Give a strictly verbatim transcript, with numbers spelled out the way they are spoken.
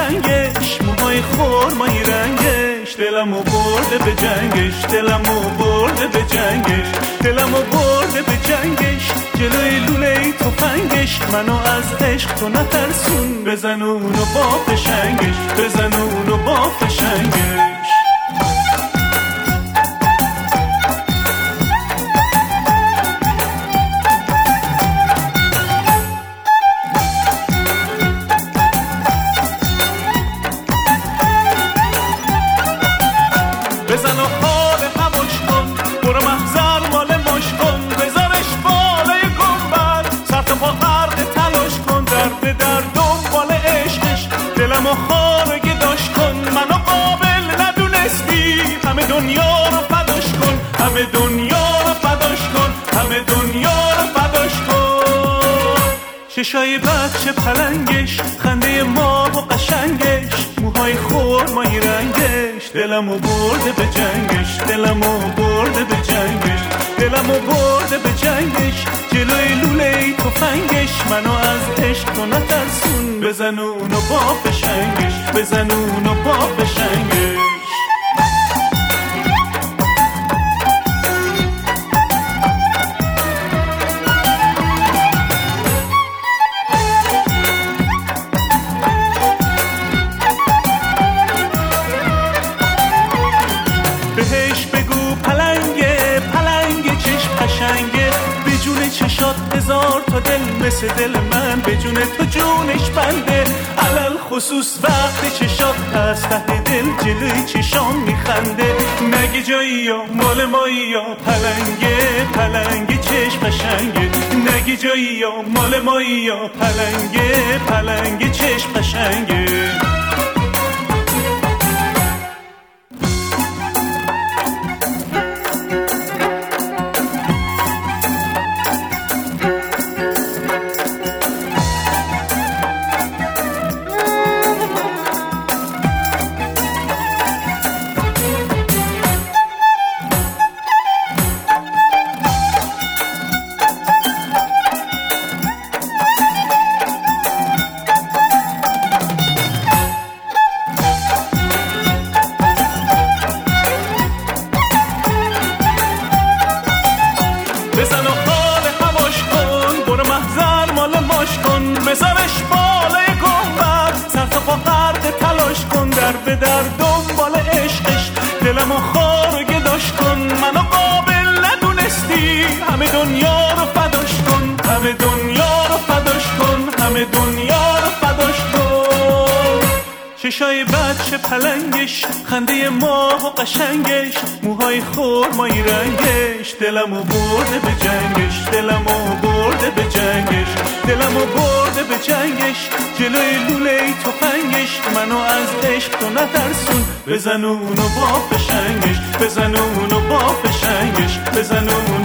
قشنگش، موهای خرمایی رنگش، دلمو برده به جنگش، دلمو برده به جنگش، دلمو برده به جنگش، جلوی لوله تفنگش، منو از عشق تو نترسون، بزن اونو با فشنگش، بزن اونو با فشنگش. بزن و حال هواش کن، برو محضر مال ماش کن، بذارش بالای گنبد، سر تا پا غرق تلاش کن، درد در دنبال عشقش، دلمو خار گداش کن، منو قابل ندونستی، همه دنیا رو فداش کن، همه دنیا رو فداش کن، همه دنیا رو فداش کن. چشای بچه پلنگش، خنده ما و قشنگش، موهای خرمایی رنگش، دلمو برده به جنگش، دلمو برده به جنگش، دلمو برده به جنگش، جلوی لوله تفنگش، منو از عشق تو نترسون، بزن اونو با فشنگش، بزن اونو با فشنگش. بهش بگو پلنگه، پلنگه چشم قشنگه، به جون چشات هزار تا دل مثل دل من، به جون تو جونش بنده، علل خصوص وقت چشات هست ته دل جلوی چشام میخنده، نگی جایی یا مال مایی یا پلنگه، پلنگه چشم قشنگه، نگی جایی یا مال مایی یا پلنگه، پلنگه چشم قشنگه. بزن و حال هواش کن، برو محضر مال ماش کن، بذارش بالای گنبد، سر تا پا غرق تلاش کن، در به در دنبال عشقش، دلمو خار و گداش کن، منو قابل ندونستی، همه دنیا رو فداش کن، همه دنیا رو فداش کن، همه دنیا رو فداش کن. چشای بچه پلنگش، خنده ماه و قشنگش، موهای خرمایی رنگش، دلمو برده به جنگش، دلمو برده به جنگش، دلمو برده به جنگش، جلوی لوله تفنگش، منو از عشق تو نترسون، بزن اونو با فشنگش، بزن اونو با فشنگش، بزن اونو